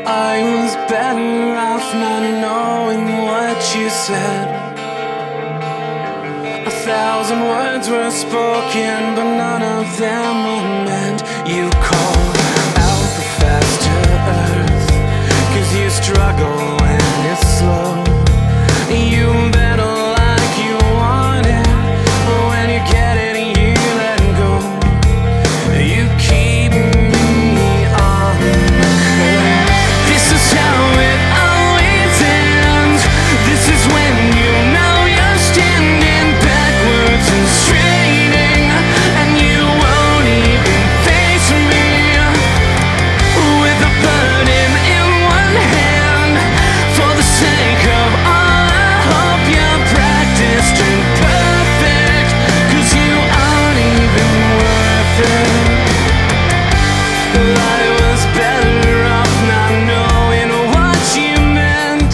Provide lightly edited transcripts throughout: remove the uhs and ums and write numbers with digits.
I was better off not knowing what you said. 1,000 words were spoken, but none of them were meant. You call out the faster earth, 'cause you struggle and it's slow. You battle like you want it, but when you get it, you let go. You keep me on the curve. This is how it always ends. This is when you know you're standing backwards and straining, and you won't even face me. With a burden in one hand, for the sake of all, I hope you're practiced and perfect, 'cause you aren't even worth it. I was better off not knowing what you meant.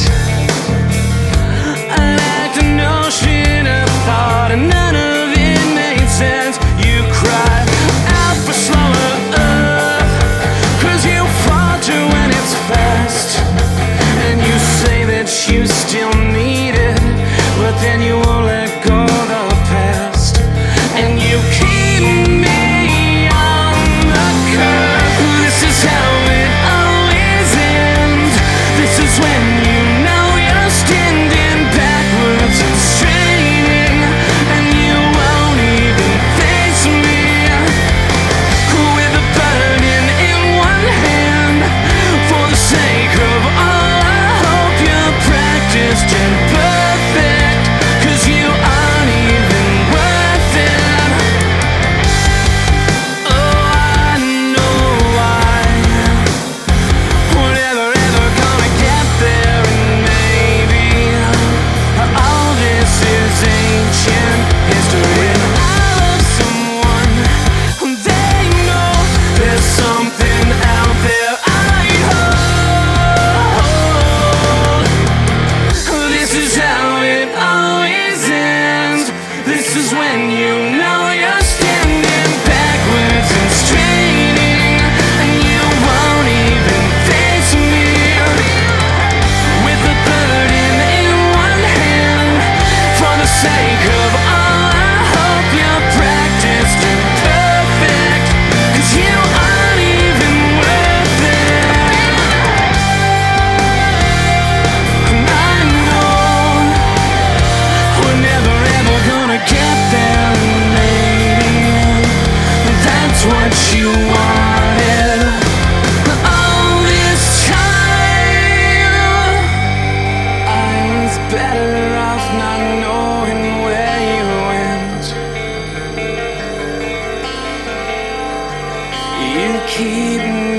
I lacked a notion of thought, and none of it made sense. You cried out for slower earth, 'cause you falter when it's fast. And you say that you still need it, but then you won't let go of the past. And you keep me on the curve. This is how it always ends. This is when you know you're standing backwards and straining, and you won't even face me. With a burden in one hand, for the sake of all, I hope you're practiced and perfect, 'cause you aren't even worth it. Oh, I know why. We're never ever gonna get there, and maybe all this is ancient history. I love someone, they know there's something out there I hold. This is how it always ends. This is when you know you're standing backwards and straining, and you won't even face me. With a burden in one hand, for the sake of all, I hope you're practiced and perfect, 'cause you aren't even worth it. And I know we're never ever gonna get there, and maybe that's what you wanted all this time. I was better off not knowing where you went. You keep